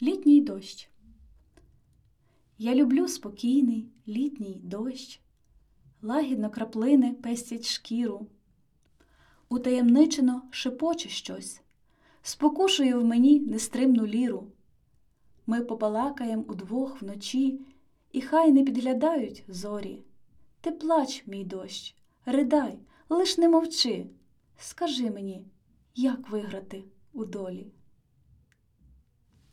Літній дощ. Я люблю спокійний літній дощ. Лагідно краплини пестять шкіру. Утаємничено шепоче щось, спокушує в мені нестримну ліру. Ми побалакаєм удвох вночі, і хай не підглядають зорі. Ти плач, мій дощ, ридай, лиш не мовчи. Скажи мені, як виграти у долі.